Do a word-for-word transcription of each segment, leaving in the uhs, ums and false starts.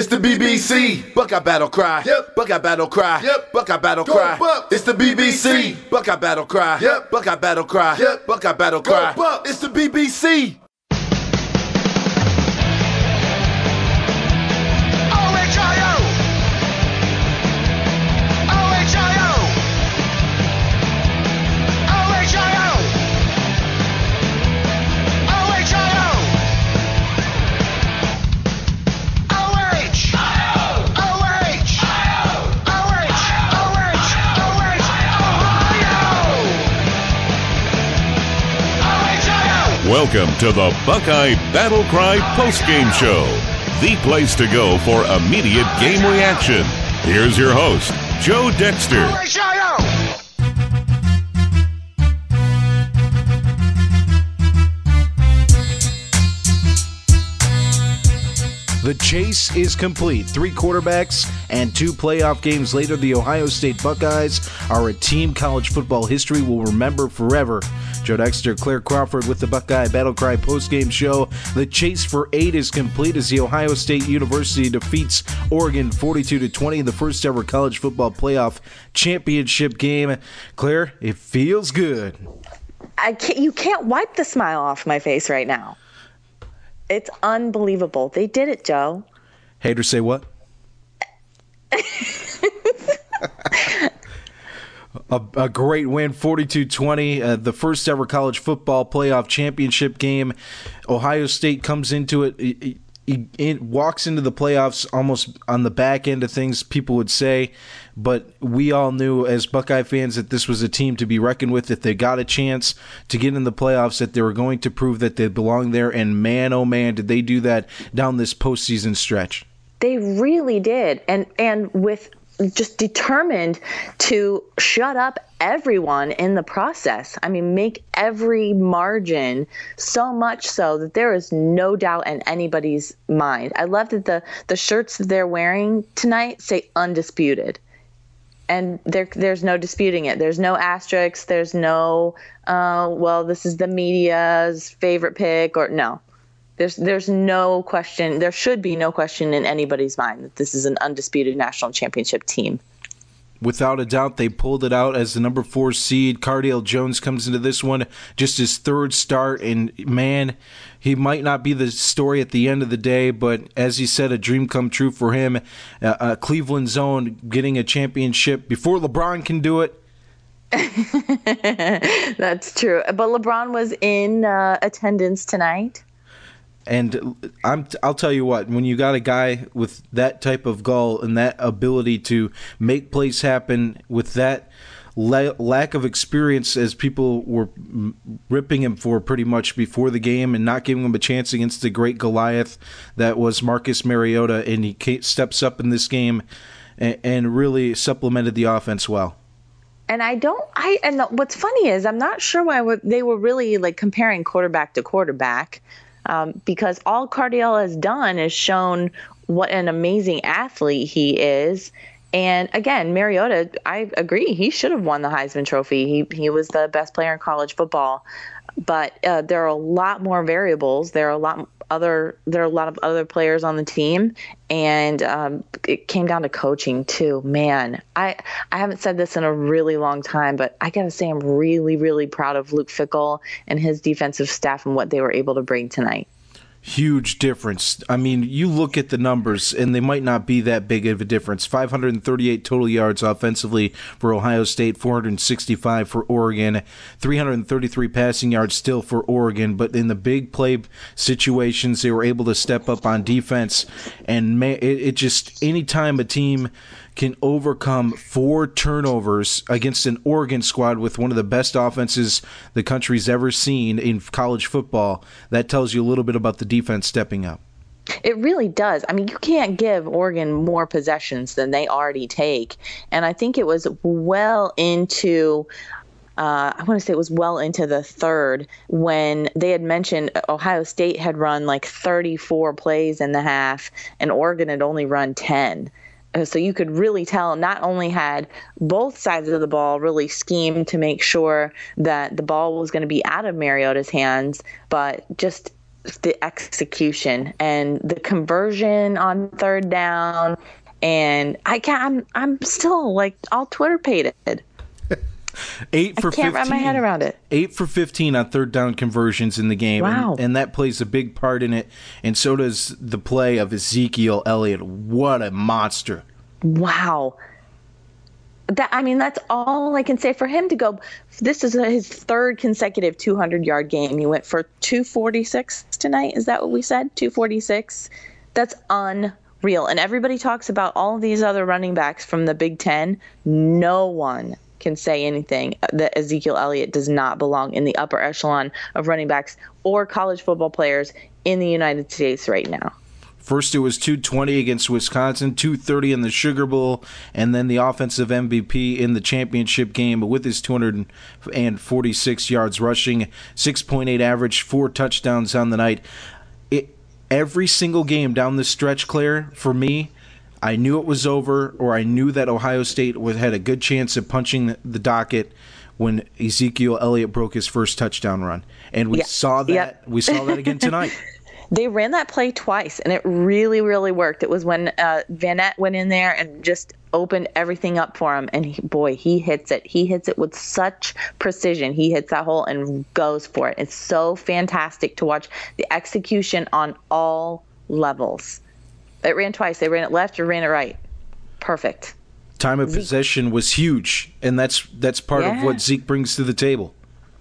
It's the B B C. Buckeye Battle Cry. Yep. Buckeye Battle Cry. Yep. Buckeye Battle Cry. Bucks. It's the B B C. Buckeye Battle Cry. Yep. Buckeye Battle Cry. Yep. Buckeye Battle Cry. Go Bucks. It's the B B C. Welcome to the Buckeye Battle Cry postgame show, the place to go for immediate game reaction. Here's your host, Joe Dexter. The chase is complete. Three quarterbacks and two playoff games later, the Ohio State Buckeyes are a team college football history will remember forever. Joe Dexter, Claire Crawford with the Buckeye Battle Cry postgame show. The chase for eight is complete as the Ohio State University defeats Oregon forty-two to twenty in the first ever college football playoff championship game. Claire, it feels good. I can't, you can't wipe the smile off my face right now. It's unbelievable. They did it, Joe. Haters say what? a, a great win, forty-two twenty, uh, the first ever college football playoff championship game. Ohio State comes into it, it, it, it walks into the playoffs almost on the back end of things, people would say. But we all knew as Buckeye fans that this was a team to be reckoned with. If they got a chance to get in the playoffs, that they were going to prove that they belong there. And man, oh man, did they do that down this postseason stretch. They really did. And and with just determined to shut up everyone in the process. I mean, make every margin, so much so that there is no doubt in anybody's mind. I love that the, the shirts that they're wearing tonight say undisputed. And there, there's no disputing it. There's no asterisks. There's no, uh, well, this is the media's favorite pick, or no. There's there's no question. There should be no question in anybody's mind that this is an undisputed national championship team. Without a doubt, they pulled it out as the number four seed. Cardale Jones comes into this one, just his third start, and man, he might not be the story at the end of the day, but as he said, a dream come true for him. Uh, uh, Cleveland's own getting a championship before LeBron can do it. That's true. But LeBron was in uh, attendance tonight. And I'm, I'll tell you what, when you got a guy with that type of gall and that ability to make plays happen with that la- lack of experience, as people were ripping him for pretty much before the game and not giving him a chance against the great Goliath that was Marcus Mariota, and he steps up in this game and, and really supplemented the offense well. And I don't, I, and what's funny is I'm not sure why they were really like comparing quarterback to quarterback. Um, because all Cardale has done is shown what an amazing athlete he is. And again, Mariota, I agree, he should have won the Heisman Trophy. He he was the best player in college football. But uh, there are a lot more variables. There are a lot other there are a lot of other players on the team, and um, it came down to coaching too. Man, I I haven't said this in a really long time, but I gotta say I'm really really proud of Luke Fickell and his defensive staff and what they were able to bring tonight. Huge difference. I mean, you look at the numbers, and they might not be that big of a difference. five hundred thirty-eight total yards offensively for Ohio State, four hundred sixty-five for Oregon, three hundred thirty-three passing yards still for Oregon. But in the big play situations, they were able to step up on defense. And man, it, it just, anytime a team can overcome four turnovers against an Oregon squad with one of the best offenses the country's ever seen in college football, that tells you a little bit about the defense stepping up. It really does. I mean, you can't give Oregon more possessions than they already take. And I think it was well into Uh, I want to say it was well into the third when they had mentioned Ohio State had run like thirty-four plays in the half and Oregon had only run ten. So you could really tell not only had both sides of the ball really schemed to make sure that the ball was going to be out of Mariota's hands, but just the execution and the conversion on third down. And I can't, I'm, I'm still like all Twitter pated. Eight for I can't fifteen, wrap my head around it. Eight for fifteen on third down conversions in the game. Wow. And, and that plays a big part in it. And so does the play of Ezekiel Elliott. What a monster. Wow. That, I mean, that's all I can say for him to go. This is his third consecutive two hundred yard game. He went for two forty-six tonight. Is that what we said? two forty-six. That's unreal. And everybody talks about all of these other running backs from the Big Ten. No one can say anything that Ezekiel Elliott does not belong in the upper echelon of running backs or college football players in the United States right now. First, it was two twenty against Wisconsin, two thirty in the Sugar Bowl, and then the offensive M V P in the championship game with his two hundred forty-six yards rushing, six point eight average, four touchdowns on the night. It, every single game down the stretch, Claire, for me, I knew it was over, or I knew that Ohio State was, had a good chance of punching the docket when Ezekiel Elliott broke his first touchdown run. And we yeah. saw that. Yep. We saw that again tonight. They ran that play twice, and it really, really worked. It was when uh, Vanette went in there and just opened everything up for him. And, he, boy, he hits it. He hits it with such precision. He hits that hole and goes for it. It's so fantastic to watch the execution on all levels. It ran twice. They ran it left or ran it right. Perfect. Time of Zeke. possession was huge, and that's that's part yeah. of what Zeke brings to the table.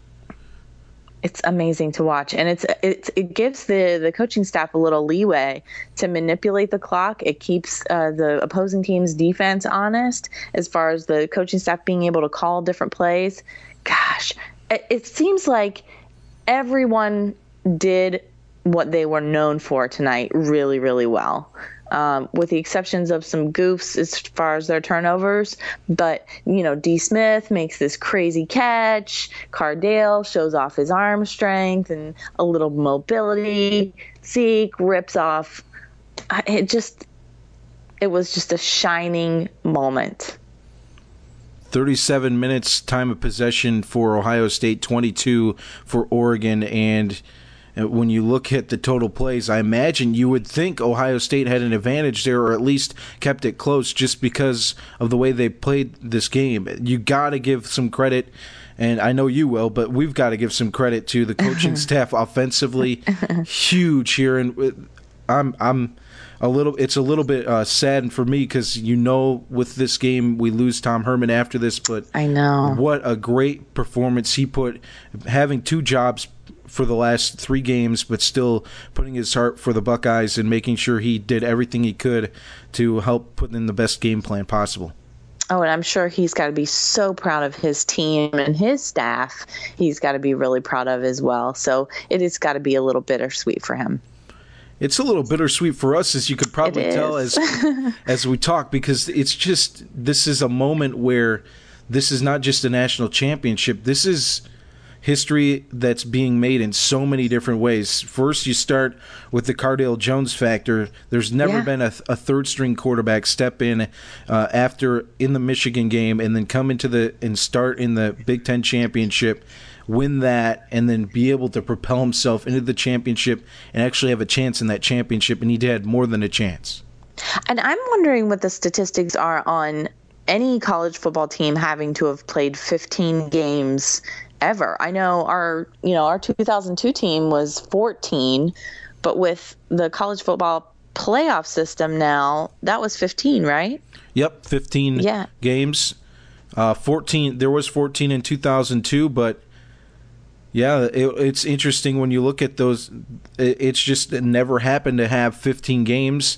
It's amazing to watch, and it's it it gives the, the coaching staff a little leeway to manipulate the clock. It keeps uh, the opposing team's defense honest as far as the coaching staff being able to call different plays. Gosh, it, it seems like everyone did what they were known for tonight really, really well. Um, with the exceptions of some goofs as far as their turnovers. But, you know, D. Smith makes this crazy catch. Cardale shows off his arm strength and a little mobility. Zeke rips off. It just, it was just a shining moment. thirty-seven minutes time of possession for Ohio State, twenty-two for Oregon, and when you look at the total plays, I imagine you would think Ohio State had an advantage there, or at least kept it close just because of the way they played this game. You got to give some credit, and I know you will, but we've got to give some credit to the coaching staff offensively. Huge here, and I'm I'm a little. It's a little bit uh, sad for me because you know with this game we lose Tom Herman after this, but I know what a great performance he put, having two jobs for the last three games, but still putting his heart for the Buckeyes and making sure he did everything he could to help put in the best game plan possible. Oh, and I'm sure he's got to be so proud of his team and his staff. He's got to be really proud of as well. So it has got to be a little bittersweet for him. It's a little bittersweet for us, as you could probably tell as as we talk, because it's just, this is a moment where this is not just a national championship. This is history that's being made in so many different ways. First, you start with the Cardale Jones factor. There's never yeah. been a, a third-string quarterback step in uh, after in the Michigan game and then come into the and start in the Big Ten championship, win that, and then be able to propel himself into the championship and actually have a chance in that championship. And he had more than a chance. And I'm wondering what the statistics are on any college football team having to have played fifteen games ever. I know our, you know, our two thousand two team was fourteen, but with the college football playoff system now, that was fifteen, right? Yep, fifteen yeah. games. Uh, fourteen. There was fourteen in two thousand two, but yeah, it, it's interesting when you look at those. It, it's just it never happened to have fifteen games.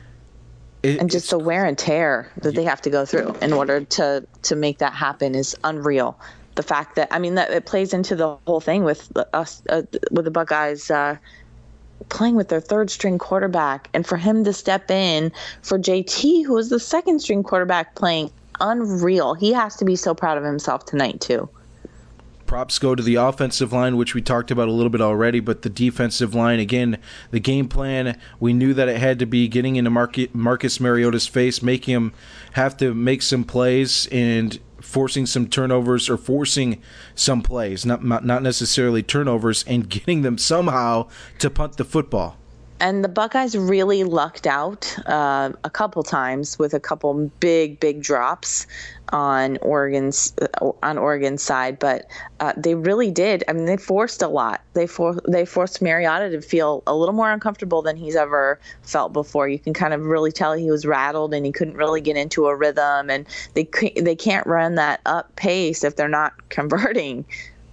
It, and just the wear and tear that they have to go through in order to to make that happen is unreal. The fact that, I mean, that it plays into the whole thing with us, uh, with the Buckeyes uh, playing with their third string quarterback, and for him to step in for J T, who was the second string quarterback, playing unreal. He has to be so proud of himself tonight too. props go to the offensive line, which we talked about a little bit already, but the defensive line, again, the game plan, we knew that it had to be getting into Marcus Mariota's face, making him have to make some plays and forcing some turnovers or forcing some plays, not not necessarily turnovers, and getting them somehow to punt the football. And the Buckeyes really lucked out uh, a couple times with a couple big, big drops on Oregon's uh, on Oregon's side, but uh, they really did. I mean, they forced a lot. They for they forced Mariota to feel a little more uncomfortable than he's ever felt before. You can kind of really tell he was rattled and he couldn't really get into a rhythm. And they they can't run that up pace if they're not converting.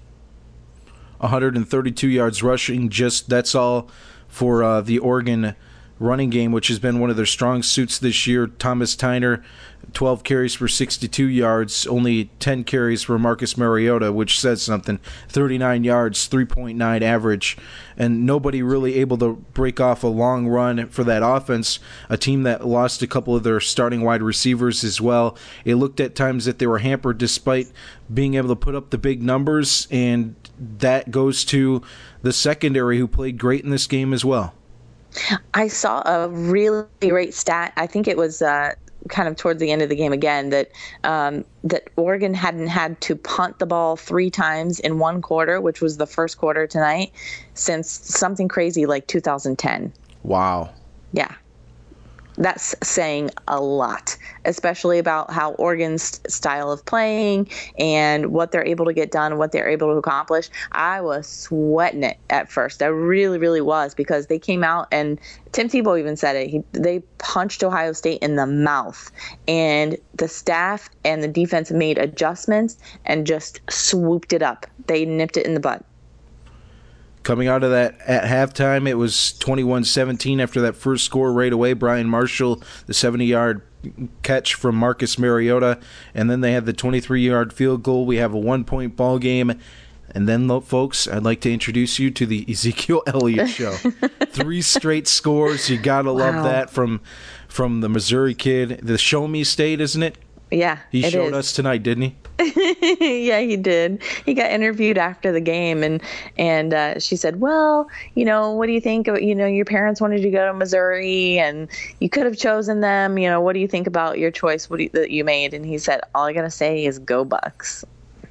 one hundred thirty-two yards rushing. Just that's all. For uh, the Oregon running game, which has been one of their strong suits this year. Thomas Tyner, twelve carries for sixty-two yards, only ten carries for Marcus Mariota, which says something. thirty-nine yards, three point nine average, and nobody really able to break off a long run for that offense, a team that lost a couple of their starting wide receivers as well. It looked at times that they were hampered despite being able to put up the big numbers, and that goes to the secondary, who played great in this game as well. I saw a really great stat. I think it was uh, kind of towards the end of the game again that um, that Oregon hadn't had to punt the ball three times in one quarter, which was the first quarter tonight, since something crazy like two thousand ten. Wow. Yeah. That's saying a lot, especially about how Oregon's style of playing and what they're able to get done, what they're able to accomplish. I was sweating it at first. I really, really was, because they came out, and Tim Tebow even said it. He, they punched Ohio State in the mouth, and the staff and the defense made adjustments and just swooped it up. They nipped it in the bud. Coming out of that at halftime, it was twenty-one seventeen after that first score right away. Brian Marshall, the seventy-yard catch from Marcus Mariota, and then they had the twenty-three-yard field goal. We have a one-point ball game. And then, folks, I'd like to introduce you to the Ezekiel Elliott Show. Three straight scores. You got to love wow. that from from the Missouri kid. The Show Me State, isn't it? Yeah, He it showed is. us tonight, didn't he? Yeah, he did. He got interviewed after the game, and and uh, she said, "Well, you know, what do you think? Of, you know, your parents wanted you to go to Missouri, and you could have chosen them. You know, what do you think about your choice? What do you, that you made?" And he said, "All I gotta say is go Bucks."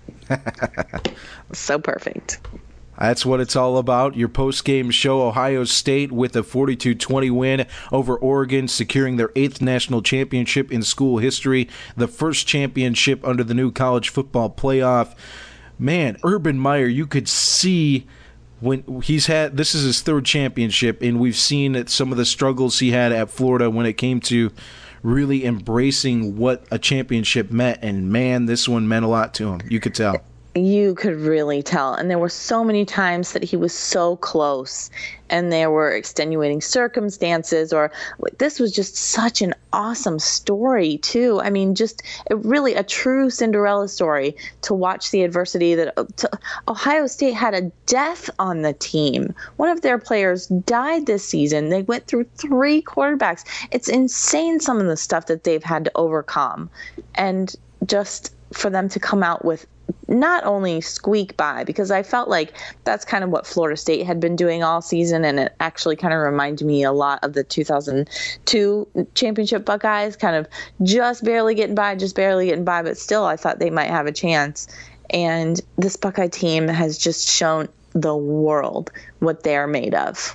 So perfect. That's what it's all about. Your post-game show, Ohio State with a forty-two twenty win over Oregon, securing their eighth national championship in school history, the first championship under the new college football playoff. Man, Urban Meyer, you could see when he's had, this is his third championship, and we've seen that some of the struggles he had at Florida when it came to really embracing what a championship meant, and man, this one meant a lot to him. You could tell. You could really tell. And there were so many times that he was so close, and there were extenuating circumstances, or like, this was just such an awesome story too. I mean, just a, really a true Cinderella story to watch the adversity that to, Ohio State had a death on the team. One of their players died this season. They went through three quarterbacks. It's insane, some of the stuff that they've had to overcome. And just for them to come out with not only squeak by, because I felt like that's kind of what Florida State had been doing all season, and it actually kind of reminded me a lot of the two thousand two championship Buckeyes, kind of just barely getting by, just barely getting by, but still I thought they might have a chance. And this Buckeye team has just shown the world what they're made of.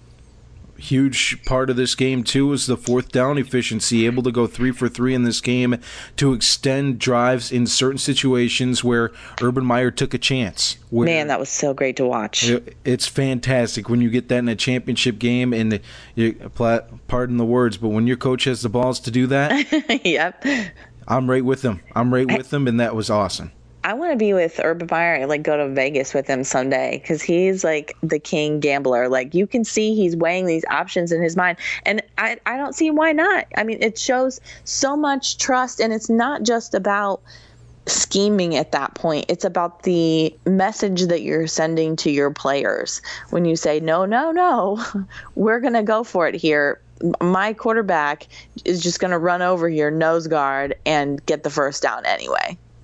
Huge part of this game, too, was the fourth down efficiency, able to go three for three in this game to extend drives in certain situations where Urban Meyer took a chance. Man, that was so great to watch. It's fantastic when you get that in a championship game, and you, pardon the words, but when your coach has the balls to do that, yep. I'm right with him. I'm right with him, and that was awesome. I want to be with Urban Meyer and like go to Vegas with him someday, because he's like the king gambler. Like, you can see he's weighing these options in his mind, and I, I don't see why not. I mean, it shows so much trust, and it's not just about scheming at that point. It's about the message that you're sending to your players when you say, no, no, no, we're going to go for it here. My quarterback is just going to run over your nose guard and get the first down anyway.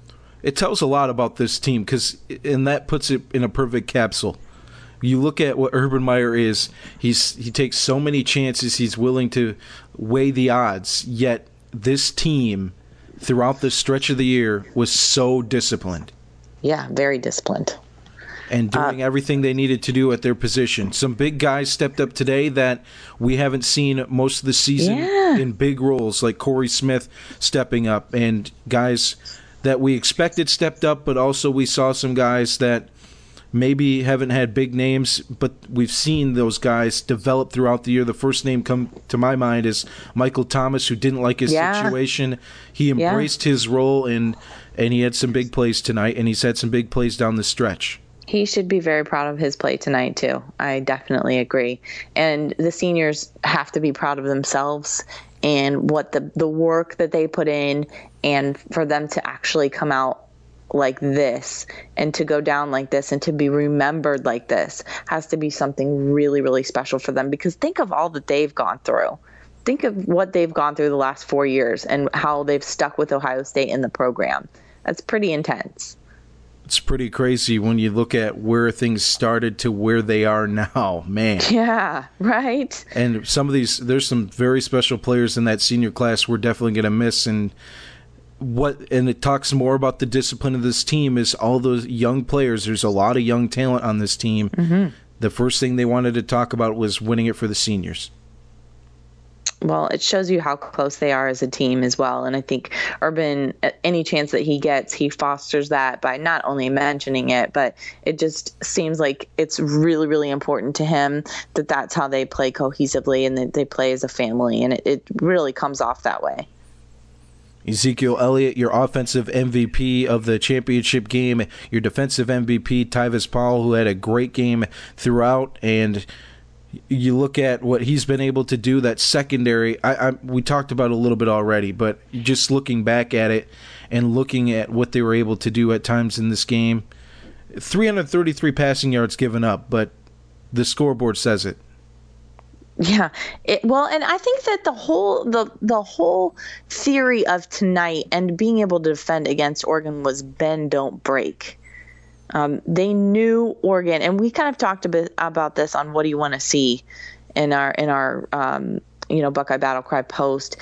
it tells a lot about this team, because and that puts it in a perfect capsule. You look at what Urban Meyer is. He's he takes so many chances. He's willing to weigh the odds. Yet this team, throughout the stretch of the year, was so disciplined. Yeah, very disciplined. And doing uh, everything they needed to do at their position. Some big guys stepped up today that we haven't seen most of the season yeah. in big roles, like Corey Smith stepping up, and guys that we expected stepped up, but also we saw some guys that maybe haven't had big names, but we've seen those guys develop throughout the year. The first name come to my mind is Michael Thomas, who didn't like his yeah. situation. He embraced yeah. his role, and, and he had some big plays tonight, and he's had some big plays down the stretch. He should be very proud of his play tonight, too. I definitely agree. And the seniors have to be proud of themselves and what the, the work that they put in, and for them to actually come out like this and to go down like this and to be remembered like this has to be something really, really special for them, because think of all that they've gone through. Think of what they've gone through the last four years and how they've stuck with Ohio State in the program. That's pretty intense. It's pretty crazy when you look at where things started to where they are now, man. Yeah, right. And some of these, there's some very special players in that senior class we're definitely going to miss. And what, and it talks more about the discipline of this team is all those young players. There's a lot of young talent on this team. Mm-hmm. The first thing they wanted to talk about was winning it for the seniors. Well, it shows you how close they are as a team as well. And I think Urban, any chance that he gets, he fosters that by not only mentioning it, but it just seems like it's really, really important to him that that's how they play cohesively and that they play as a family. And it, it really comes off that way. Ezekiel Elliott, your offensive M V P of the championship game, your defensive M V P, Tyvis Powell, who had a great game throughout, and you look at what he's been able to do, that secondary, I, I, we talked about it a little bit already, but just looking back at it and looking at what they were able to do at times in this game, three hundred thirty-three passing yards given up, but the scoreboard says it. Yeah, it, well, and I think that the whole the the whole theory of tonight and being able to defend against Oregon was bend, don't break. Um, they knew Oregon, and we kind of talked a bit about this on What Do You Want to See in our in our um, you know Buckeye Battle Cry post.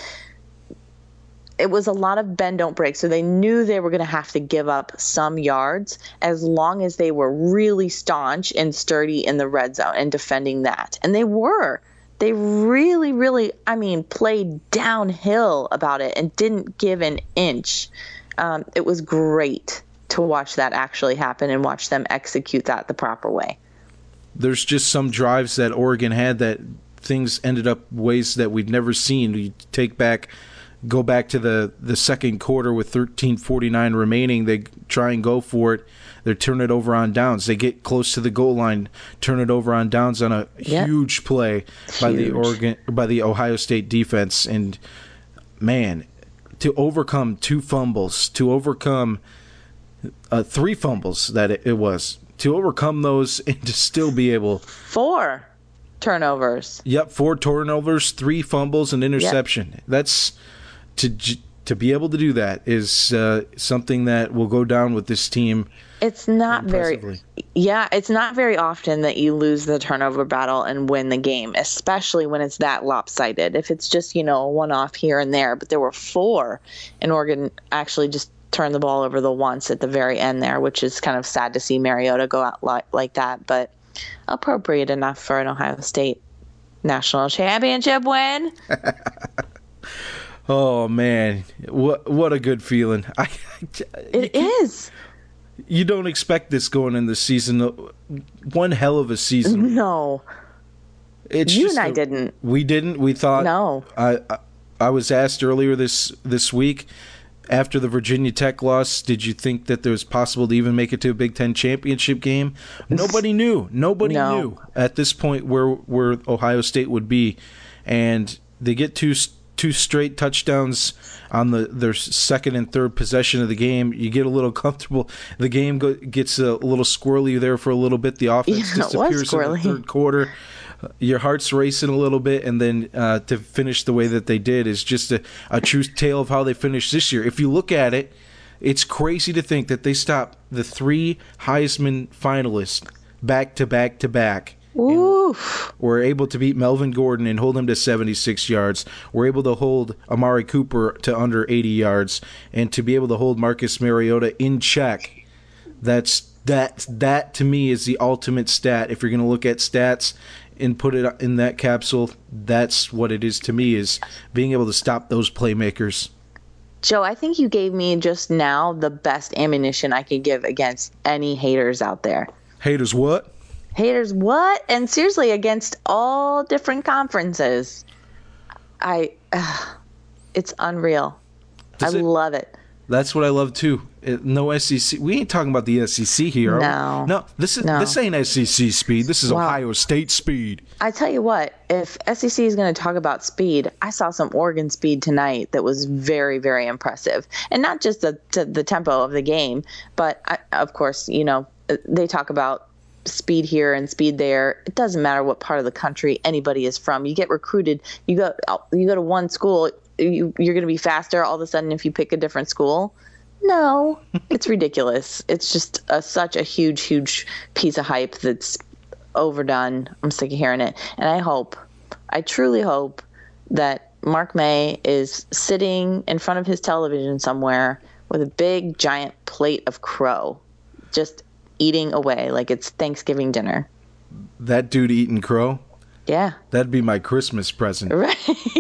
It was a lot of bend, don't break, so they knew they were going to have to give up some yards as long as they were really staunch and sturdy in the red zone and defending that, and they were. They really, really, I mean, played downhill about it and didn't give an inch. Um, it was great to watch that actually happen and watch them execute that the proper way. There's just some drives that Oregon had that things ended up ways that we'd never seen. You take back, go back to the, the second quarter with thirteen forty-nine remaining. They try and go for it. They turn it over on downs. They get close to the goal line, turn it over on downs on a yep. huge play huge. by the Oregon by the Ohio State defense. And man, to overcome two fumbles, to overcome Uh, three fumbles that it, it was, to overcome those and to still be able... Four turnovers. Yep, four turnovers, three fumbles, and interception. Yep. That's... To to be able to do that is uh, something that will go down with this team. It's not very... Yeah, it's not very often that you lose the turnover battle and win the game, especially when it's that lopsided. If it's just, you know, a one-off here and there, but there were four, and Oregon actually just turn the ball over the once at the very end there, which is kind of sad to see Mariota go out like, like that, but appropriate enough for an Ohio State national championship win. Oh man, what what a good feeling! I, it is. You don't expect this going in the season. One hell of a season. No, it's you just and I a, didn't. We didn't. We thought. No. I, I I was asked earlier this this week. After the Virginia Tech loss, did you think that there was possible to even make it to a Big Ten championship game? Nobody knew. Nobody no. knew at this point where where Ohio State would be, and they get two two straight touchdowns on the their second and third possession of the game. You get a little comfortable. The game go, gets a little squirrely there for a little bit. The offense yeah, disappears in the third quarter. Your heart's racing a little bit, and then uh, to finish the way that they did is just a, a true tale of how they finished this year. If you look at it, It's crazy to think that they stopped the three Heisman finalists back to back to back. Oof. Were able to beat Melvin Gordon and hold him to seventy-six yards. We're able to hold Amari Cooper to under eighty yards, and to be able to hold Marcus Mariota in check. That's that. That to me is the ultimate stat. If you're going to look at stats and put it in that capsule, that's what it is to me, is being able to stop those playmakers. Joe, I think you gave me just now the best ammunition I could give against any haters out there. Haters what? Haters what? And seriously, against all different conferences. I, uh, it's unreal. Does I it, love it. That's what I love too. It, no S E C. We ain't talking about the S E C here. No. No, this is no. this ain't S E C speed. This is Wow. Ohio State speed. I tell you what, if S E C is going to talk about speed, I saw some Oregon speed tonight that was very, very impressive. And not just the the, the tempo of the game, but I, of course, you know, they talk about speed here and speed there. It doesn't matter what part of the country anybody is from. You get recruited, you go you go to one school, you, you're going to be faster all of a sudden if you pick a different school. No, it's ridiculous. It's just a, such a huge, huge piece of hype that's overdone. I'm sick of hearing it. And I hope, I truly hope that Mark May is sitting in front of his television somewhere with a big, giant plate of crow, just eating away like it's Thanksgiving dinner. That dude eating crow? Yeah. That'd be my Christmas present. Right.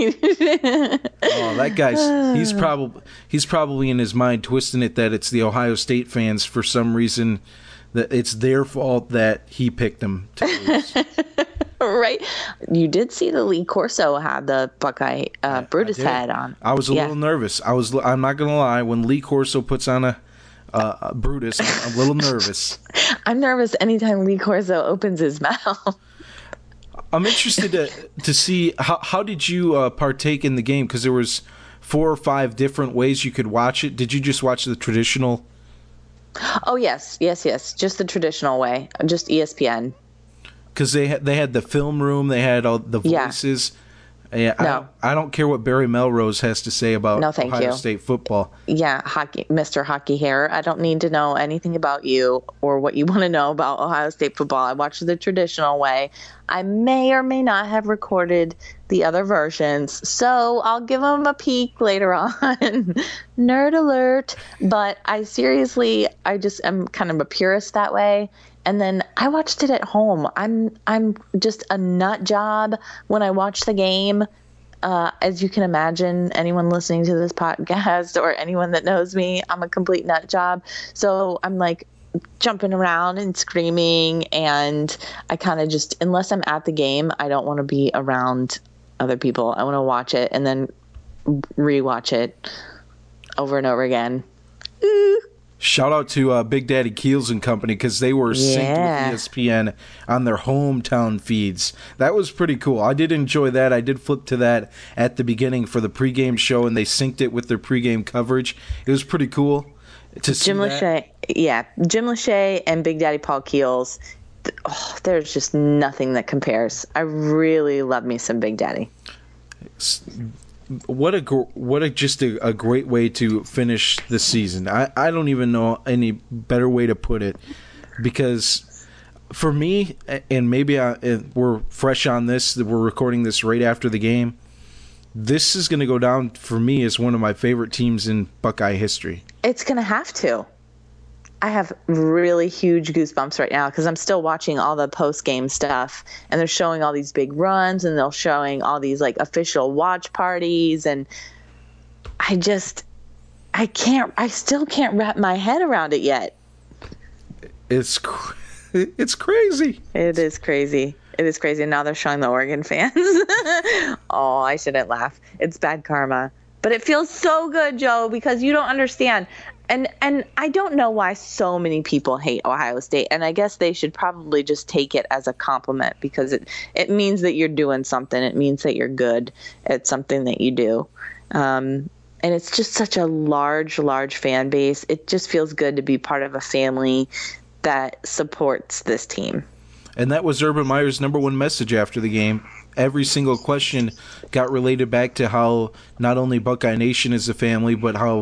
Oh, that guy's he's probably he's probably in his mind twisting it that it's the Ohio State fans for some reason, that it's their fault that he picked them to lose. Right. You did see the Lee Corso had the Buckeye uh, Brutus head on. I was a Yeah. little nervous. I was I'm not going to lie, when Lee Corso puts on a uh, a Brutus, I'm a little nervous. I'm nervous anytime Lee Corso opens his mouth. I'm interested to to see how how did you uh, partake in the game, because there was four or five different ways you could watch it. Did you just watch the traditional? Oh yes, yes, yes. Just the traditional way, just E S P N. Because they had they had the film room, they had all the Yeah. voices. Yeah, I, No. don't, I don't care what Barry Melrose has to say about No, thank Ohio you. State football. Yeah, hockey, Mister Hockey Hair. I don't need to know anything about you or what you want to know about Ohio State football. I watch the traditional way. I may or may not have recorded the other versions, so I'll give them a peek later on. Nerd alert. But I seriously, I just am kind of a purist that way. And then I watched it at home. I'm I'm just a nut job when I watch the game. Uh, as you can imagine, anyone listening to this podcast or anyone that knows me, I'm a complete nut job. So I'm like jumping around and screaming, and I kind of just, unless I'm at the game, I don't want to be around other people. I want to watch it and then rewatch it over and over again. Ooh. Shout out to uh, Big Daddy Keels and Company, because they were synced Yeah. with E S P N on their hometown feeds. That was pretty cool. I did enjoy that. I did flip to that at the beginning for the pregame show, and they synced it with their pregame coverage. It was pretty cool to see Jim that. Lachey, yeah, Jim Lachey and Big Daddy Paul Keels. th- Oh, there's just nothing that compares. I really love me some Big Daddy. What a gr- what a just a, a great way to finish the season. I, I don't even know any better way to put it, because for me, and maybe I, and we're fresh on this, that we're recording this right after the game, this is going to go down for me as one of my favorite teams in Buckeye history. It's going to have to. I have really huge goosebumps right now because I'm still watching all the post-game stuff, and they're showing all these big runs, and they're showing all these like official watch parties, and I just, I can't, I still can't wrap my head around it yet. It's cr- it's crazy. It is crazy. It is crazy. And now they're showing the Oregon fans. Oh, I shouldn't laugh. It's bad karma. But it feels so good, Joe, because you don't understand. And and I don't know why so many people hate Ohio State. And I guess they should probably just take it as a compliment, because it, it means that you're doing something. It means that you're good at something that you do. Um, and it's just such a large, large fan base. It just feels good to be part of a family that supports this team. And that was Urban Meyer's number one message after the game. Every single question got related back to how not only Buckeye Nation is a family, but how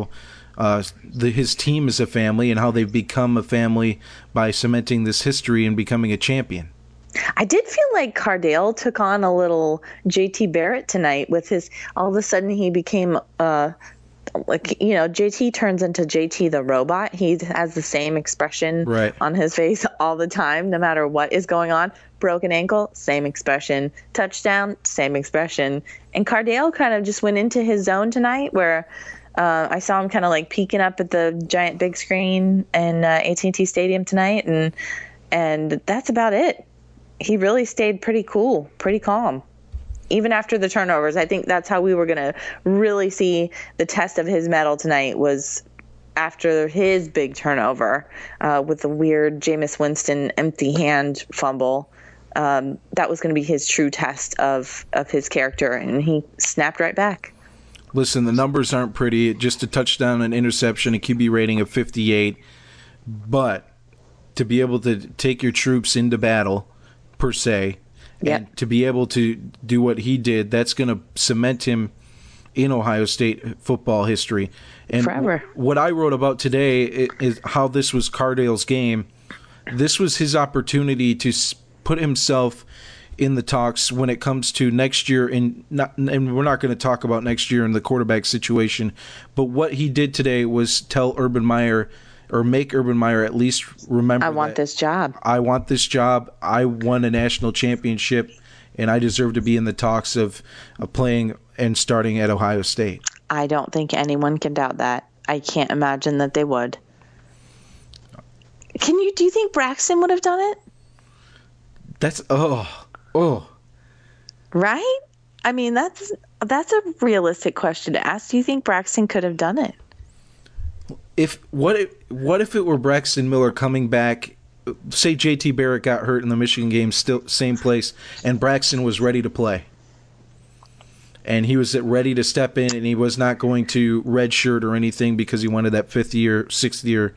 uh, the, his team is a family and how they've become a family by cementing this history and becoming a champion. I did feel like Cardale took on a little J T Barrett tonight with his, all of a sudden he became, uh, like, you know, J T turns into J T the robot. He has the same expression right. on his face all the time, no matter what is going on. Broken ankle, same expression. Touchdown, same expression. And Cardale kind of just went into his zone tonight where uh, I saw him kind of like peeking up at the giant big screen in uh, A T and T Stadium tonight. And, and that's about it. He really stayed pretty cool, pretty calm. Even after the turnovers, I think that's how we were going to really see the test of his mettle tonight, was after his big turnover uh, with the weird Jameis Winston empty hand fumble. Um, that was going to be his true test of, of his character, and he snapped right back. Listen, the numbers aren't pretty. Just a touchdown, an interception, a Q B rating of fifty-eight. But to be able to take your troops into battle, per se, Yep. and to be able to do what he did, that's going to cement him in Ohio State football history. And Forever. w- what I wrote about today is, is how this was Cardale's game. This was his opportunity to s- put himself in the talks when it comes to next year. In not, and we're not going to talk about next year in the quarterback situation, but what he did today was tell Urban Meyer, or make Urban Meyer at least remember, I want that this job. I want this job. I won a national championship, and I deserve to be in the talks of, of playing and starting at Ohio State. I don't think anyone can doubt that. I can't imagine that they would. Can you? Do you think Braxton would have done it? That's oh oh. Right? I mean, that's that's a realistic question to ask. Do you think Braxton could have done it? If what if, what if it were Braxton Miller coming back? Say J T Barrett got hurt in the Michigan game, still same place, and Braxton was ready to play, and he was ready to step in, and he was not going to redshirt or anything because he wanted that fifth year, sixth year.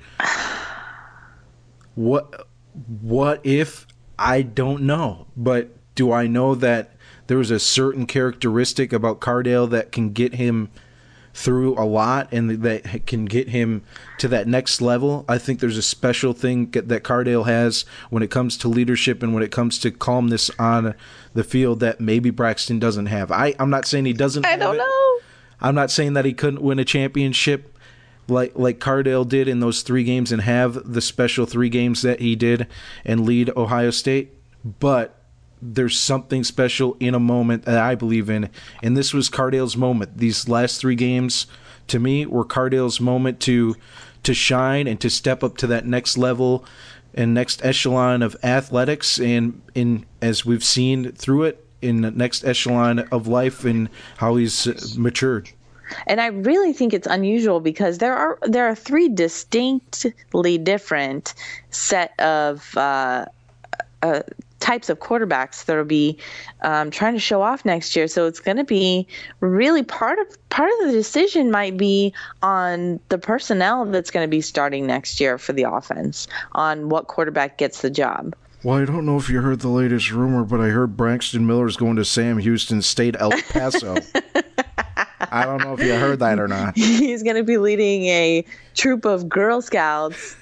What what if? I don't know, but do I know that there was a certain characteristic about Cardale that can get him through a lot and that can get him to that next level? I think there's a special thing that Cardale has when it comes to leadership and when it comes to calmness on the field that maybe Braxton doesn't have. I, I'm not saying he doesn't I have don't it. know. I'm not saying that he couldn't win a championship like like Cardale did in those three games and have the special three games that he did and lead Ohio State, but there's something special in a moment that I believe in, and this was Cardale's moment. These last three games, to me, were Cardale's moment to to shine and to step up to that next level and next echelon of athletics, and in as we've seen through it, in the next echelon of life and how he's matured. And I really think it's unusual because there are there are three distinctly different set of uh, uh, types of quarterbacks that will be um, trying to show off next year. So it's going to be really part of part of the decision might be on the personnel that's going to be starting next year for the offense, on what quarterback gets the job. Well, I don't know if you heard the latest rumor, but I heard Braxton Miller's going to Sam Houston State El Paso. I don't know if you heard that or not. He's going to be leading a troop of Girl Scouts.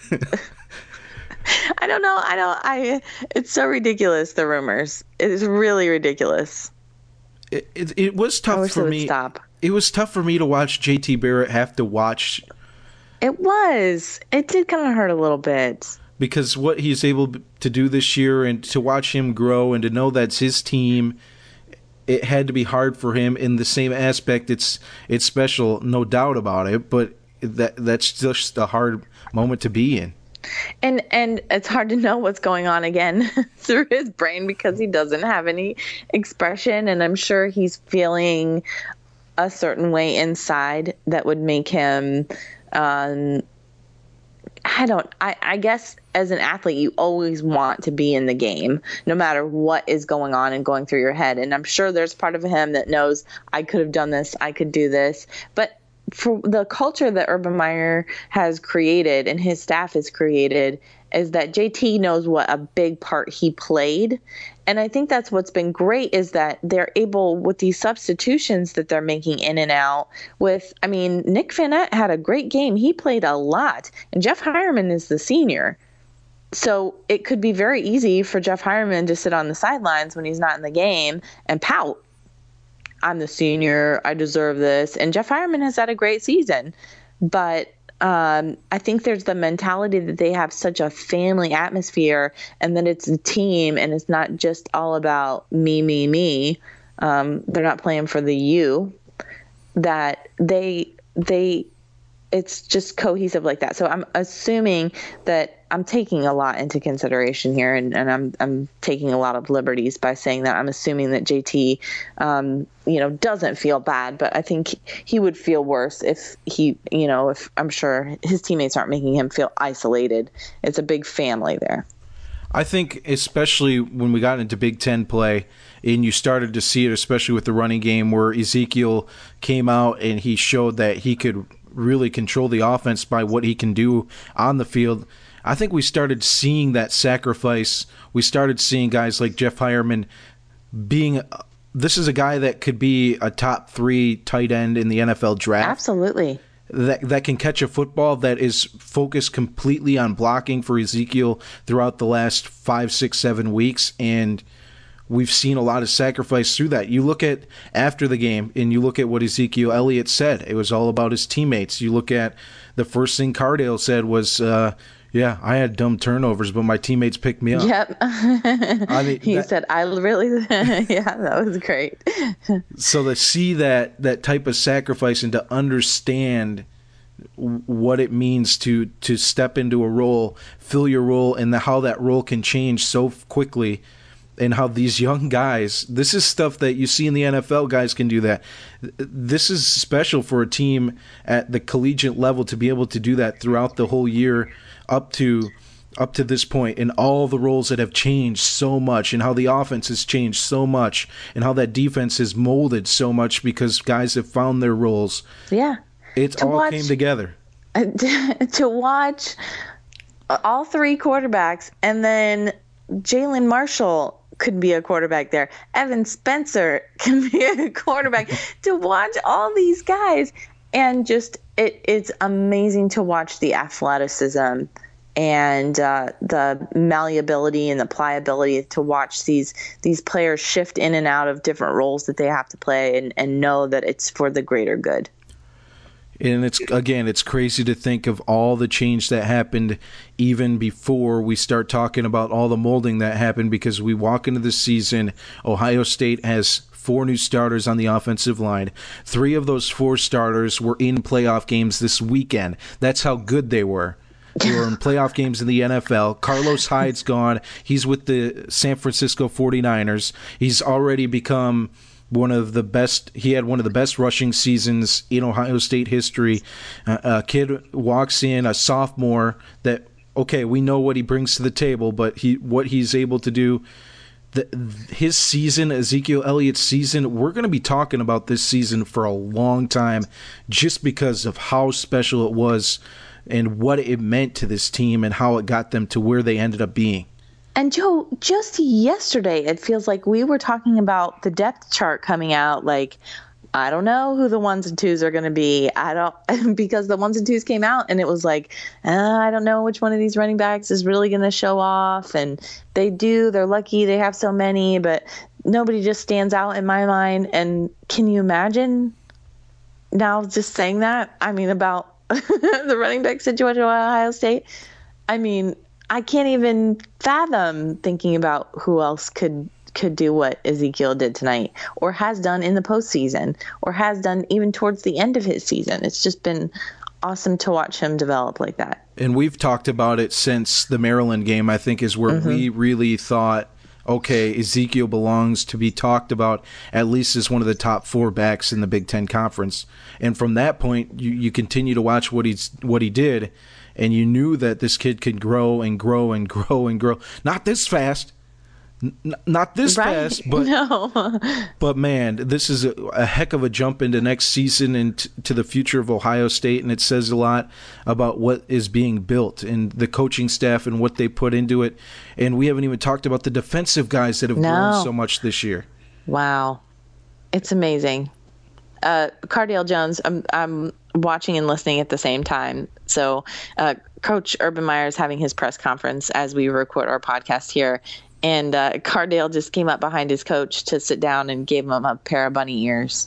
I don't know. I don't. I. It's so ridiculous. The rumors. It is really ridiculous. It it, it was tough I wish for they would me. stop. It was tough for me to watch J T Barrett have to watch. It was. It did kind of hurt a little bit. Because what he's able to do this year and to watch him grow and to know that's his team, it had to be hard for him. In the same aspect, it's it's special, no doubt about it, but that that's just a hard moment to be in. And and it's hard to know what's going on again through his brain because he doesn't have any expression, and I'm sure he's feeling a certain way inside that would make him um I don't I, I guess as an athlete you always want to be in the game no matter what is going on and going through your head, and I'm sure there's part of him that knows I could have done this, I could do this, but for the culture that Urban Meyer has created and his staff has created, is that J T knows what a big part he played. And I think that's what's been great is that they're able, with these substitutions that they're making in and out with, I mean, Nick Vannett had a great game. He played a lot. And Jeff Hireman is the senior. So it could be very easy for Jeff Hireman to sit on the sidelines when he's not in the game and pout. I'm the senior. I deserve this. And Jeff Hireman has had a great season. But Um, I think there's the mentality that they have such a family atmosphere and that it's a team and it's not just all about me, me, me. Um, they're not playing for the you, that they, they, it's just cohesive like that. So I'm assuming that I'm taking a lot into consideration here, and, and I'm I'm taking a lot of liberties by saying that I'm assuming that J T, um, you know, doesn't feel bad, but I think he would feel worse if he, you know, if I'm sure his teammates aren't making him feel isolated. It's a big family there. I think especially when we got into Big Ten play and you started to see it, especially with the running game where Ezekiel came out and he showed that he could really control the offense by what he can do on the field. I think we started seeing that sacrifice. We started seeing guys like Jeff Hireman being – this is a guy that could be a top three tight end in the N F L draft. Absolutely. That that can catch a football, that is focused completely on blocking for Ezekiel throughout the last five, six, seven weeks, and we've seen a lot of sacrifice through that. You look at after the game, and you look at what Ezekiel Elliott said. It was all about his teammates. You look at the first thing Cardale said was, uh, yeah, I had dumb turnovers, but my teammates picked me up. Yep. I mean, he that, said, I really, yeah, that was great. So to see that that type of sacrifice and to understand what it means to to step into a role, fill your role, and the, how that role can change so quickly, and how these young guys, this is stuff that you see in the N F L, guys can do that. This is special for a team at the collegiate level to be able to do that throughout the whole year up to up to this point, and all the roles that have changed so much, and how the offense has changed so much, and how that defense is molded so much because guys have found their roles. Yeah. It all watch, came together. To watch all three quarterbacks, and then Jalen Marshall could be a quarterback there. Evan Spencer can be a quarterback. To watch all these guys, and just it, it's amazing to watch the athleticism and uh, the malleability and the pliability to watch these these players shift in and out of different roles that they have to play, and, and know that it's for the greater good. And it's again, it's crazy to think of all the change that happened even before we start talking about all the molding that happened, because we walk into this season, Ohio State has four new starters on the offensive line. Three of those four starters were in playoff games this weekend. That's how good they were. They were in playoff games in the N F L. Carlos Hyde's gone. He's with the San Francisco forty-niners. He's already become one of the best. He had one of the best rushing seasons in Ohio State history. Uh, a kid walks in, a sophomore, that, okay, we know what he brings to the table, but he what he's able to do. The, his season, Ezekiel Elliott's season, we're going to be talking about this season for a long time just because of how special it was and what it meant to this team and how it got them to where they ended up being. And Joe, just yesterday, it feels like we were talking about the depth chart coming out. Like, I don't know who the ones and twos are going to be. I don't, because the ones and twos came out and it was like, uh, I don't know which one of these running backs is really going to show off. And they do, they're lucky they have so many, but nobody just stands out in my mind. And can you imagine now just saying that? I mean, about the running back situation at Ohio State. I mean, I can't even fathom thinking about who else could could do what Ezekiel did tonight, or has done in the postseason, or has done even towards the end of his season. It's just been awesome to watch him develop like that. And we've talked about it since the Maryland game, I think, is where mm-hmm. we really thought, okay, Ezekiel belongs to be talked about at least as one of the top four backs in the Big Ten Conference. And from that point, you, you continue to watch what he's what he did, and you knew that this kid could grow and grow and grow and grow. Not this fast. N- not this right. fast, but no. but man, this is a, a heck of a jump into next season and t- to the future of Ohio State, and it says a lot about what is being built and the coaching staff and what they put into it. And we haven't even talked about the defensive guys that have no. grown so much this year. Wow, it's amazing. Uh, Cardale Jones, I'm I'm watching and listening at the same time. So, uh, Coach Urban Meyer is having his press conference as we record our podcast here. And uh, Cardale just came up behind his coach to sit down and gave him a pair of bunny ears.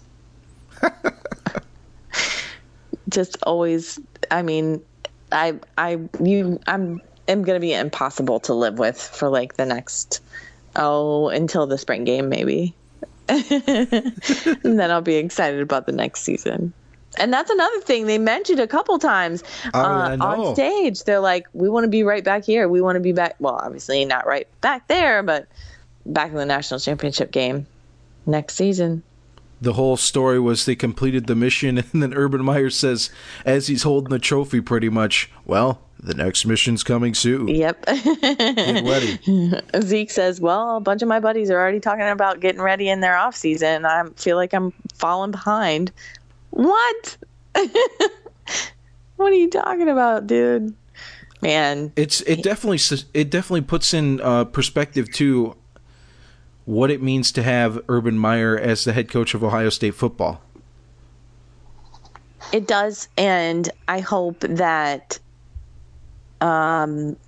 Just always, I mean, I, I, you, I'm, am going to be impossible to live with for like the next, oh, until the spring game maybe. And then I'll be excited about the next season. And that's another thing they mentioned a couple times uh, on stage. They're like, we want to be right back here. We want to be back. Well, obviously not right back there, but back in the national championship game next season. The whole story was they completed the mission, and then Urban Meyer says, as he's holding the trophy pretty much, well, the next mission's coming soon. Yep. Get ready. Zeke says, well, a bunch of my buddies are already talking about getting ready in their off season. I feel like I'm falling behind. What? What are you talking about, dude? Man, it's it definitely it definitely puts in uh, perspective too what it means to have Urban Meyer as the head coach of Ohio State football. It does, and I hope that um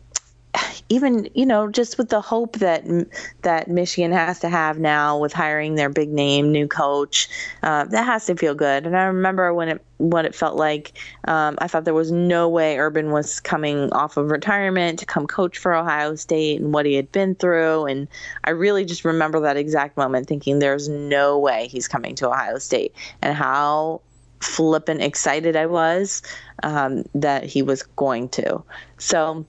even, you know, just with the hope that that Michigan has to have now with hiring their big name new coach, uh, that has to feel good. And I remember when it what it felt like. Um, I thought there was no way Urban was coming off of retirement to come coach for Ohio State and what he had been through. And I really just remember that exact moment thinking there's no way he's coming to Ohio State, and how flippin' excited I was um, that he was going to. So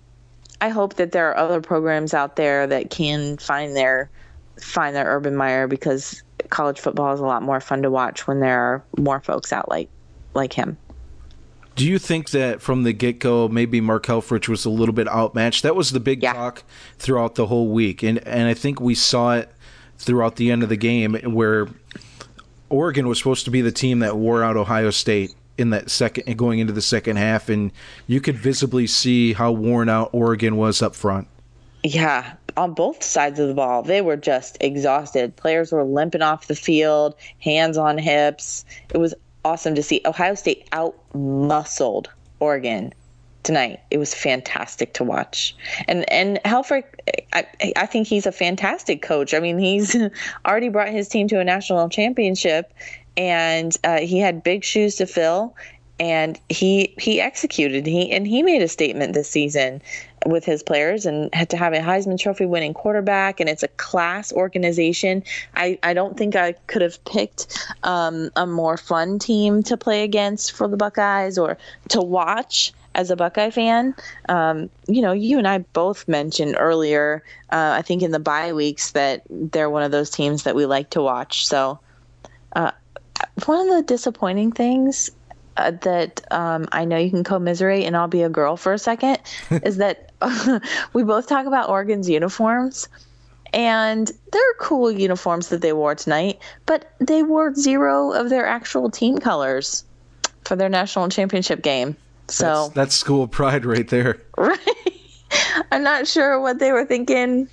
I hope that there are other programs out there that can find their find their Urban Meyer, because college football is a lot more fun to watch when there are more folks out like like him. Do you think that from the get-go, maybe Mark Helfrich was a little bit outmatched? That was the big yeah. talk throughout the whole week, and and I think we saw it throughout the end of the game, where Oregon was supposed to be the team that wore out Ohio State in that second, going into the second half, and you could visibly see how worn out Oregon was up front. Yeah, on both sides of the ball, they were just exhausted. Players were limping off the field, hands on hips. It was awesome to see. Ohio State out-muscled Oregon tonight. It was fantastic to watch. And and Helfrich, I, I think he's a fantastic coach. I mean, he's already brought his team to a national championship, and uh, he had big shoes to fill, and he he executed. He and he made a statement this season with his players, and had to have a Heisman Trophy winning quarterback, and it's a class organization. I, I don't think I could have picked um, a more fun team to play against for the Buckeyes or to watch as a Buckeye fan. Um, you know, you and I both mentioned earlier, uh, I think in the bye weeks, that they're one of those teams that we like to watch. So uh, one of the disappointing things uh, that um, I know you can commiserate, and I'll be a girl for a second, is that uh, we both talk about Oregon's uniforms, and they're cool uniforms that they wore tonight, but they wore zero of their actual team colors for their national championship game. So that's, that's school pride right there. Right. I'm not sure what they were thinking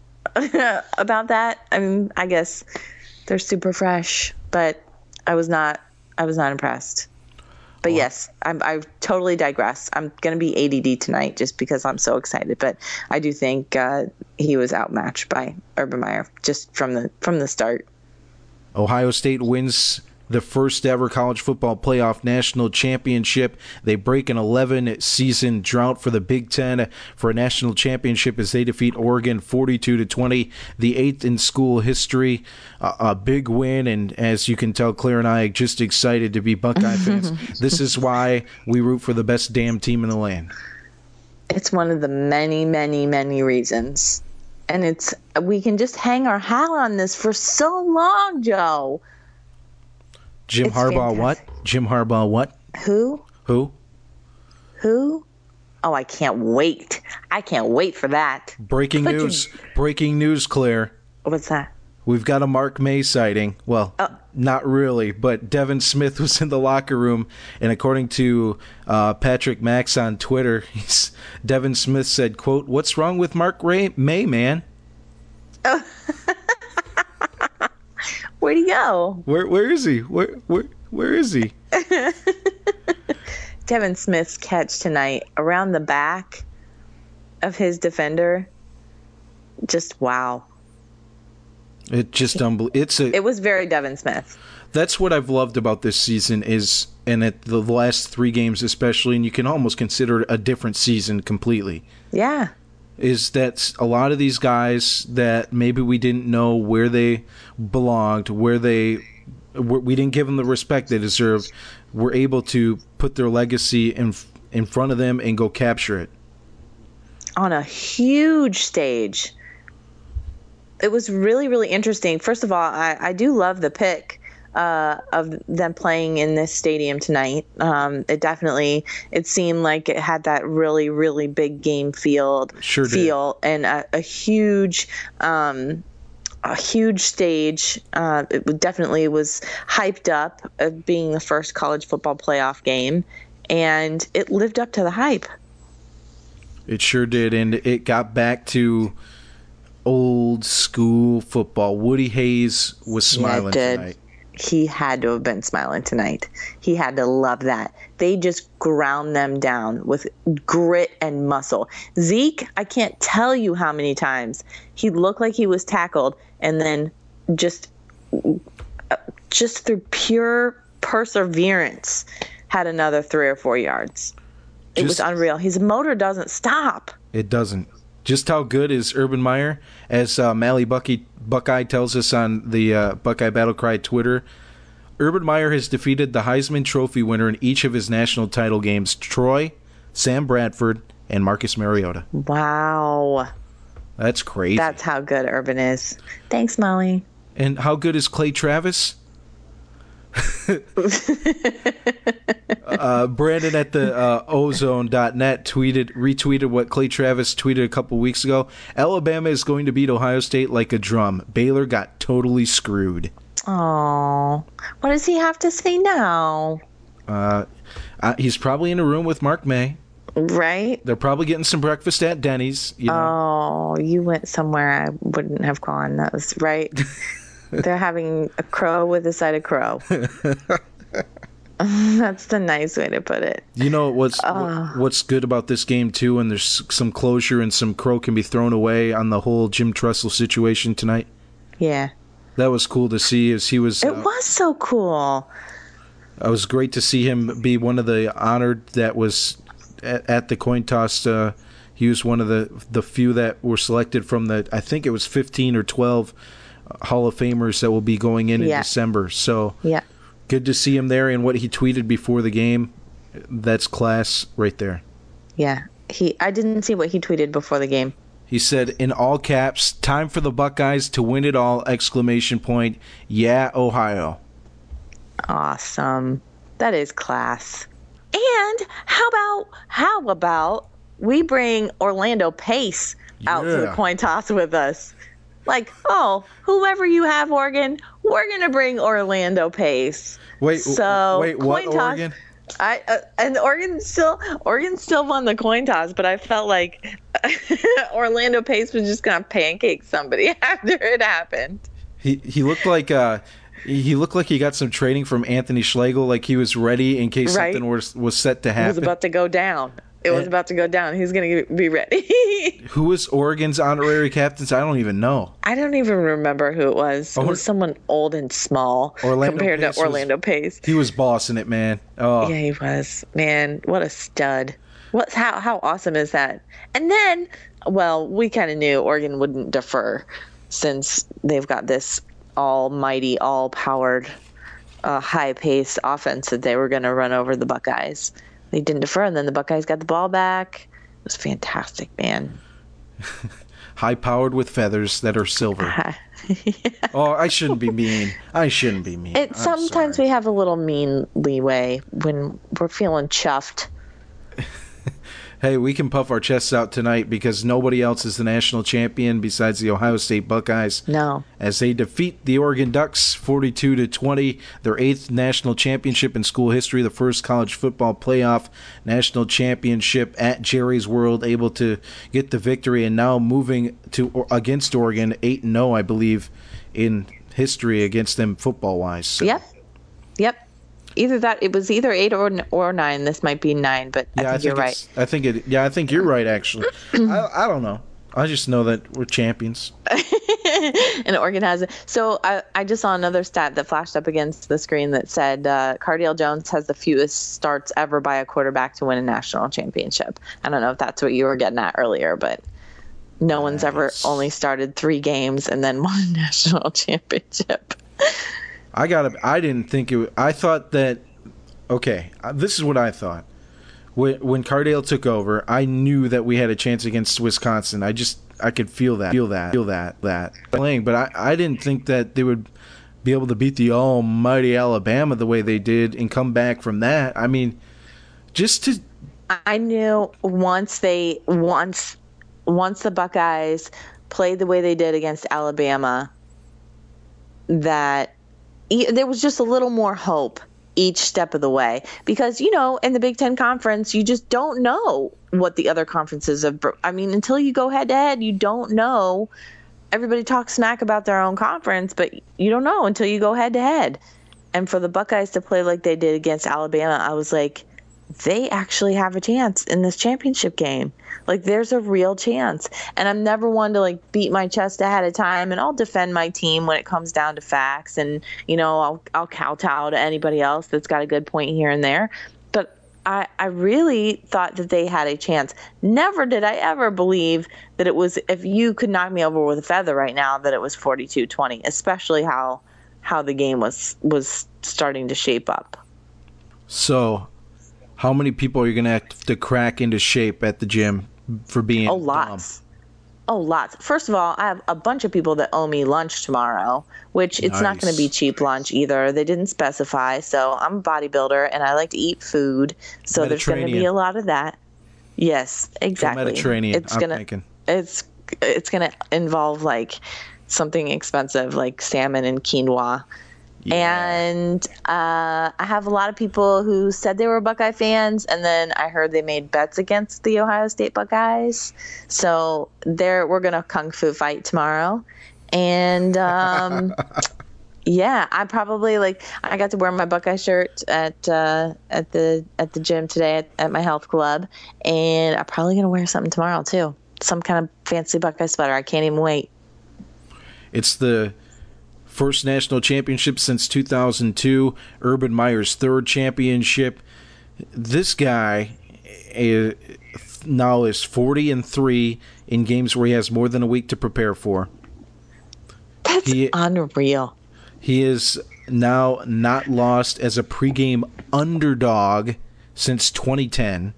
about that. I mean, I guess they're super fresh, but I was not. I was not impressed. But well, yes, I'm, I totally digress. I'm going to be A D D tonight just because I'm so excited. But I do think uh, he was outmatched by Urban Meyer just from the from the start. Ohio State wins the first ever college football playoff national championship. They break an eleven season drought for the Big Ten for a national championship as they defeat Oregon forty-two to twenty, the eighth in school history. Uh, a big win, and as you can tell, Claire and I are just excited to be Buckeye fans. This is why we root for the best damn team in the land. It's one of the many, many, many reasons. And it's we can just hang our hat on this for so long, Joe. Jim it's Harbaugh fantastic. what? Jim Harbaugh what? Who? Who? Who? Oh, I can't wait. I can't wait for that. Breaking Put news. your- Breaking news, Claire. What's that? We've got a Mark May sighting. Well, Oh. not really, but Devin Smith was in the locker room, and according to uh, Patrick Max on Twitter, he's, Devin Smith said, quote, "What's wrong with Mark Ray- May, man? Where'd he go? Where Where is he? Where Where Where is he?" Devin Smith's catch tonight around the back of his defender. Just wow. It just unbelievable. It's a. It was very Devin Smith. That's what I've loved about this season is, and at the last three games especially, and you can almost consider it a different season completely. Yeah. Is that a lot of these guys that maybe we didn't know where they belonged, where they we didn't give them the respect they deserved, were able to put their legacy in in front of them and go capture it on a huge stage. It was really, really interesting. First of all, I, I do love the pick uh, of them playing in this stadium tonight. Um, it definitely, it seemed like it had that really, really big game field sure feel did. and a, a huge, um, a huge stage. Uh, it definitely was hyped up of being the first college football playoff game, and it lived up to the hype. It sure did, and it got back to old school football. Woody Hayes was smiling yeah, tonight. He had to have been smiling tonight. He had to love that. They just ground them down with grit and muscle. Zeke, I can't tell you how many times he looked like he was tackled, and then just just through pure perseverance had another three or four yards. It Just, was unreal. His motor doesn't stop. It doesn't. Just how good is Urban Meyer? As uh, Mally Bucky, Buckeye tells us on the uh, Buckeye Battle Cry Twitter, Urban Meyer has defeated the Heisman Trophy winner in each of his national title games, Troy, Sam Bradford, and Marcus Mariota. Wow. That's crazy. That's how good Urban is. Thanks, Molly. And how good is Clay Travis? uh, Brandon at the uh, ozone dot net tweeted, retweeted what Clay Travis tweeted a couple weeks ago. Alabama is going to beat Ohio State like a drum. Baylor got totally screwed. Oh, what does he have to say now? Uh, uh, he's probably in a room with Mark May. Right? They're probably getting some breakfast at Denny's. You know? Oh, you went somewhere I wouldn't have gone. That was right. They're having a crow with a side of crow. That's the nice way to put it. You know what's uh, what's good about this game too, and there's some closure and some crow can be thrown away on the whole Jim Tressel situation tonight. Yeah, that was cool to see. As he was, it uh, was so cool. It was great to see him be one of the honored that was at, at the coin toss. Uh, he was one of the the few that were selected from the. I think it was fifteen or twelve Hall of Famers that will be going in yeah. in December. So yeah. Good to see him there, and what he tweeted before the game, that's class right there. Yeah, he. I didn't see what he tweeted before the game. He said in all caps, "Time for the Buckeyes to win it all!" Exclamation point. Yeah, Ohio. Awesome. That is class. And how about how about we bring Orlando Pace out yeah. to the coin toss with us? Like, oh, whoever you have, Oregon, we're gonna bring Orlando Pace. Wait, so wait, what? Coin toss, Oregon? I uh, and Oregon still Oregon still won the coin toss, but I felt like Orlando Pace was just gonna pancake somebody after it happened. He he looked like uh he looked like he got some training from Anthony Schlegel, like he was ready in case right? something was was set to happen. It was about to go down. It was about to go down. He's going to be ready. Who was Oregon's honorary captains? I don't even know. I don't even remember who it was. It was someone old and small Orlando compared Pace to Orlando was, Pace. He was bossing it, man. Oh. Yeah, he was. Man, what a stud. What? How, how awesome is that? And then, well, we kind of knew Oregon wouldn't defer since they've got this almighty, all-powered, uh, high-paced offense that they were going to run over the Buckeyes. They didn't defer, and then the Buckeyes got the ball back. It was fantastic, man. High-powered with feathers that are silver. yeah. Oh, I shouldn't be mean. I shouldn't be mean. It, sometimes sorry. we have a little mean leeway when we're feeling chuffed. Hey, we can puff our chests out tonight because nobody else is the national champion besides the Ohio State Buckeyes. No. As they defeat the Oregon Ducks forty-two to twenty, their eighth national championship in school history, the first college football playoff national championship at Jerry's World, able to get the victory, and now moving to against Oregon, eight and oh, I believe, in history against them football-wise. So. Yep. Yep. Either that, it was either eight or or nine. This might be nine, but I yeah, think, I think you're right. I think it. Yeah, I think you're right. Actually, I, I don't know. I just know that we're champions. And Oregon has it. So I, I just saw another stat that flashed up against the screen that said uh, Cardale Jones has the fewest starts ever by a quarterback to win a national championship. I don't know if that's what you were getting at earlier, but no nice. one's ever only started three games and then won a national championship. I got. I didn't think it. I thought that. Okay, this is what I thought. When when Cardale took over, I knew that we had a chance against Wisconsin. I just I could feel that, feel that, feel that, that playing. But I, I didn't think that they would be able to beat the almighty Alabama the way they did and come back from that. I mean, just to. I knew once they once once the Buckeyes played the way they did against Alabama that. There was just a little more hope each step of the way because, you know, in the Big Ten Conference, you just don't know what the other conferences have. I mean, until you go head to head, you don't know. Everybody talks smack about their own conference, but you don't know until you go head to head. And for the Buckeyes to play like they did against Alabama, I was like, they actually have a chance in this championship game. Like, there's a real chance. And I'm never one to, like, beat my chest ahead of time, and I'll defend my team when it comes down to facts. And, you know, I'll, I'll kowtow to anybody else that's got a good point here and there. But I, I really thought that they had a chance. Never did I ever believe that it was, if you could knock me over with a feather right now, that it was forty-two twenty, especially how how the game was was starting to shape up. So, how many people are you going to have to crack into shape at the gym for being Oh, lots. dumb? Oh, lots. First of all, I have a bunch of people that owe me lunch tomorrow, which it's Nice. not going to be cheap lunch either. They didn't specify. So I'm a bodybuilder, and I like to eat food. So there's going to be Mediterranean. a lot of that. Yes, exactly. Mediterranean, It's I'm gonna, thinking. It's, it's going to involve, like, something expensive like salmon and quinoa. Yeah. And uh, I have a lot of people who said they were Buckeye fans, and then I heard they made bets against the Ohio State Buckeyes. So there, we're gonna kung fu fight tomorrow, and um, yeah, I probably like I got to wear my Buckeye shirt at uh, at the at the gym today at, at my health club, and I'm probably gonna wear something tomorrow too, some kind of fancy Buckeye sweater. I can't even wait. It's the first national championship since two thousand two, Urban Meyer's third championship. This guy uh, now is forty and three in games where he has more than a week to prepare for. That's He- unreal. He is now not lost as a pregame underdog since twenty ten.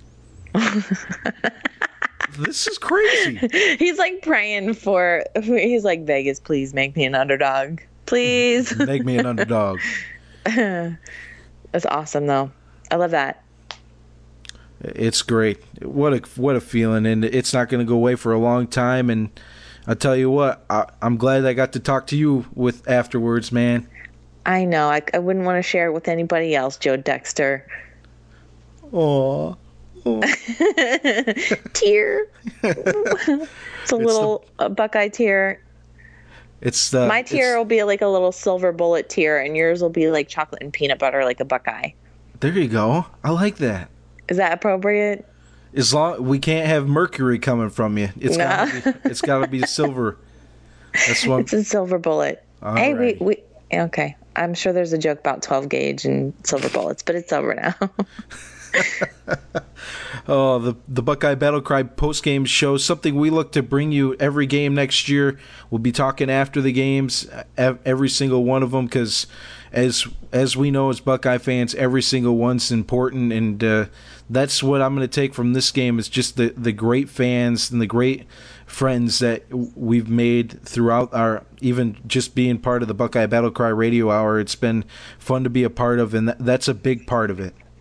This is crazy. He's like praying for, he's like, Vegas, please make me an underdog. Please. Make me an underdog. That's awesome, though. I love that. It's great. What a what a feeling, and it's not going to go away for a long time. And I tell you what, I, I'm glad I got to talk to you with afterwards, man. I know. I, I wouldn't want to share it with anybody else, Joe Dexter. Aw. Tear. It's a little a Buckeye tear. It's the My tear it's- will be like a little silver bullet tear, and yours will be like chocolate and peanut butter, like a Buckeye. There you go. I like that. Is that appropriate? As long we can't have mercury coming from you, it's Nah. gotta be, it's got to be silver. That's what. It's a silver bullet. All hey, right. we, we okay. I'm sure there's a joke about twelve gauge and silver bullets, but it's over now. Oh, the the Buckeye Battle Cry post game show, something we look to bring you every game next year. We'll be talking after the games, ev- every single one of them, because as as we know as Buckeye fans, every single one's important, and uh, that's what I'm going to take from this game is just the the great fans and the great friends that we've made throughout our, even just being part of the Buckeye Battle Cry Radio Hour. It's been fun to be a part of, and that, that's a big part of it.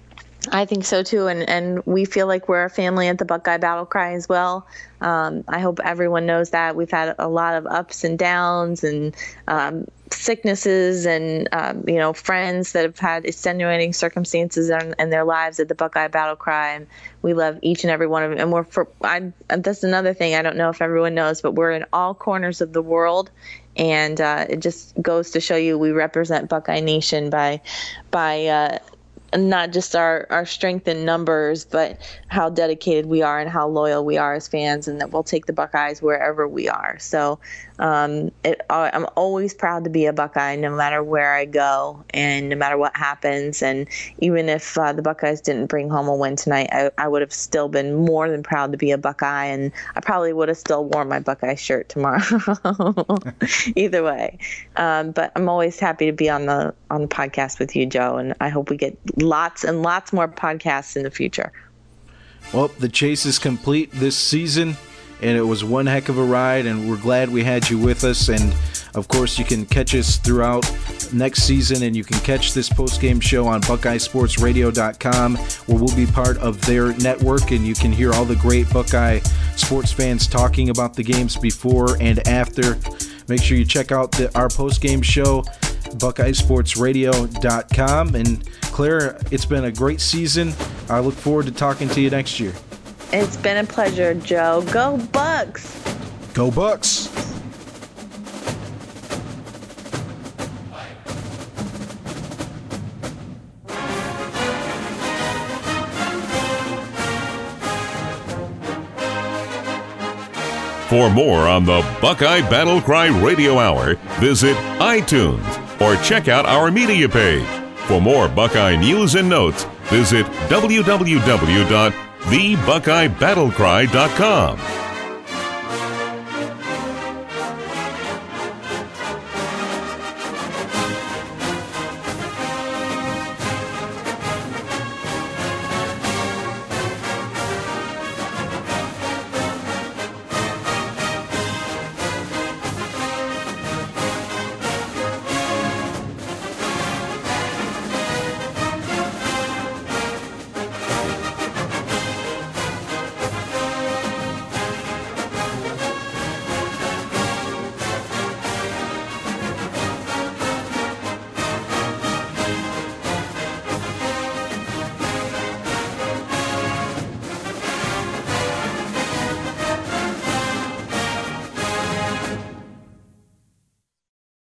I think so too, and and we feel like we're a family at the Buckeye Battle Cry as well. Um, I hope everyone knows that we've had a lot of ups and downs and um, sicknesses and um, you know friends that have had extenuating circumstances in, in their lives at the Buckeye Battle Cry, and we love each and every one of them. And we're for I, that's another thing I don't know if everyone knows, but we're in all corners of the world. And uh, it just goes to show you we represent Buckeye Nation by by uh, not just our, our strength in numbers, but how dedicated we are and how loyal we are as fans, and that we'll take the Buckeyes wherever we are. So um, it, I'm always proud to be a Buckeye no matter where I go and no matter what happens. And even if uh, the Buckeyes didn't bring home a win tonight, I, I would have still been more than proud to be a Buckeye, and I probably would have still worn my Buckeye shirt tomorrow. Either way. Um, but I'm always happy to be on the on the podcast with you, Joe, and I hope we get lots and lots more podcasts in the future. Well, the chase is complete this season, and it was one heck of a ride, and we're glad we had you with us. And of course, you can catch us throughout next season, and you can catch this post-game show on Buckeye Sports Radio dot com, where we'll be part of their network, and you can hear all the great Buckeye sports fans talking about the games before and after. Make sure you check out the, our post-game show, Buckeye Sports Radio dot com. And Claire, it's been a great season. I look forward to talking to you next year. It's been a pleasure, Joe. Go Bucks! Go Bucks! For more on the Buckeye Battle Cry Radio Hour, visit iTunes or check out our media page. For more Buckeye news and notes, visit w w w dot the buckeye battle cry dot com.